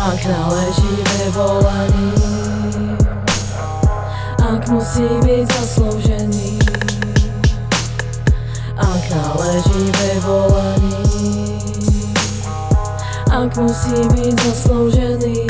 Ak náleží vyvolený, ak musí být zasloužený, ak náleží vyvolený, ak musí být zasloužený.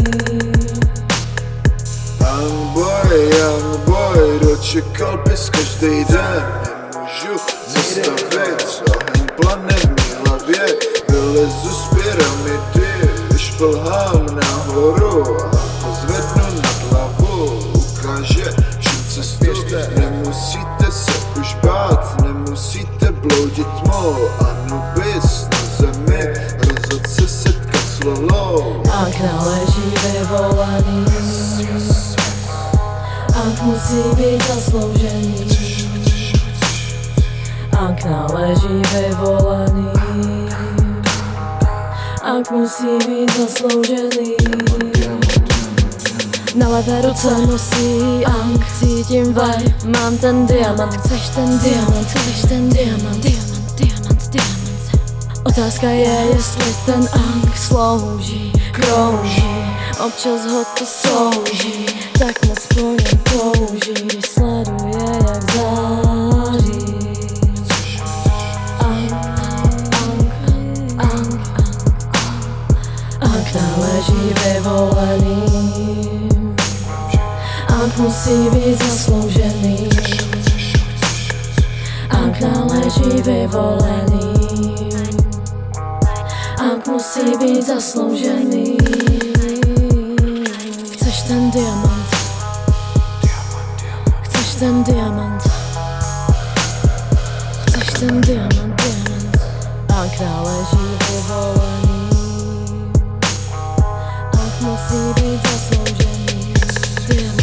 Young boy, dočekal bys každý den. Nemůžu zastavit, oheň plane v mý hlavě. Vylezu z pyramidy, vyšplhám nahoru a pozvednu nad hlavu. Ukáže všem cestu, nemusíte se už bát, nemusíte bloudit tmou. Anubis na zemi, rozhod se setkat s Lolou. Ak náleží vyvolený, ak musí být zasloužený, ak náleží vyvolený, ak musí být zasloužený. Na levé ruce nosí Ang, cítím vibe, mám ten diamant. Chceš ten diamant, chceš ten diamant. Otázka je, jestli ten Ang slouží, krouží, občas ho to slouží, tak moc po něm touží, když sleduje, jak září. Ang náleží vyvoleným, Ang musí být zasloužený, Ang náleží vyvoleným, Ang musí být zasloužený. Chceš ten diamant, chceš ten diamant, chceš ten diamant, Ang náleží vyvolený, Ang musí být zasloužený. Diamant.